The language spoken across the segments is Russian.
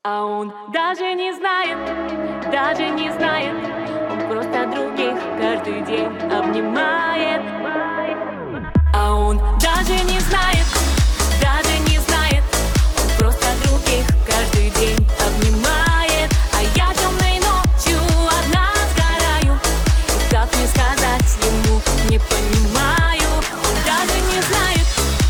А он даже не знает, он просто других каждый день обнимает. А он даже не знает, он просто других каждый день обнимает. А я темной ночью одна сгораю, и как мне сказать ему, не понимаю. Он даже не знает,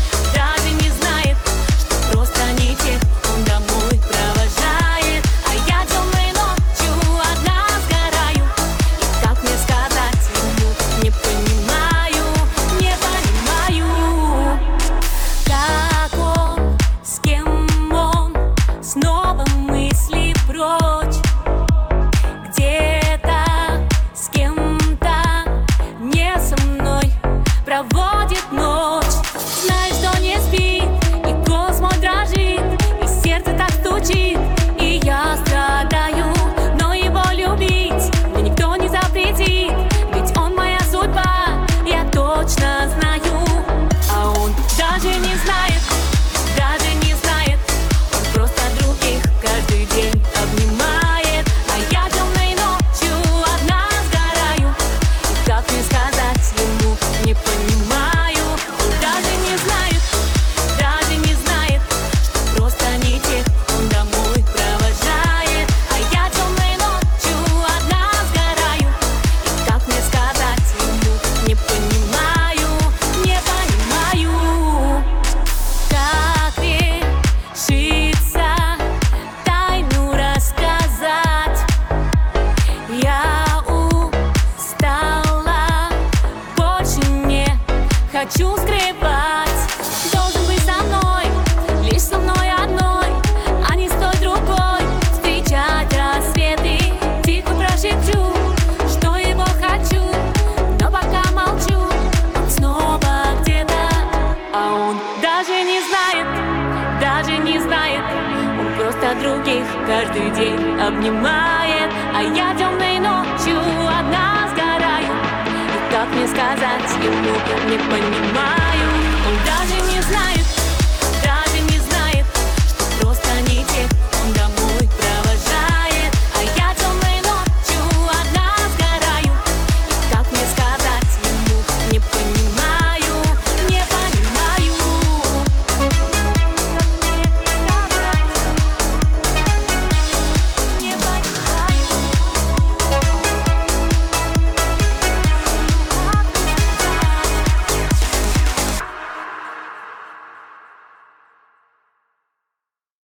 что просто не тех он домой провожает. А я темной ночью одна сгораю, и как мне сказать ему, не понимаю. Как он, с кем он, снова мысли прочь. Где-то с кем-то, не со мной, проводит ночь. Знает, что не спит, и голос мой дрожит, и сердце так стучит, и я страдаю. Но его любить мне никто не запретит, ведь он моя судьба, я точно знаю. А он даже не знает, он просто других каждый день обнимает. А я темной ночью одна сгораю, и как мне сказать ему, не понимаю. Он даже не знает, что просто не тех он домой провожает. А я темной ночью одна сгораю, и как мне сказать ему, не понимаю. Как решиться тайну рассказать? Я устала, больше не хочу скрывать. Должен быть со мной, лишь со мной одной, а не с той другой. Встречать рассветы, тихо прошепчу, что его хочу, но пока молчу. Он снова где-то, а он даже не знает, он просто других каждый день обнимает. А я темной ночью одна сгораю, и как мне сказать ему, не понимаю. Он даже не знает.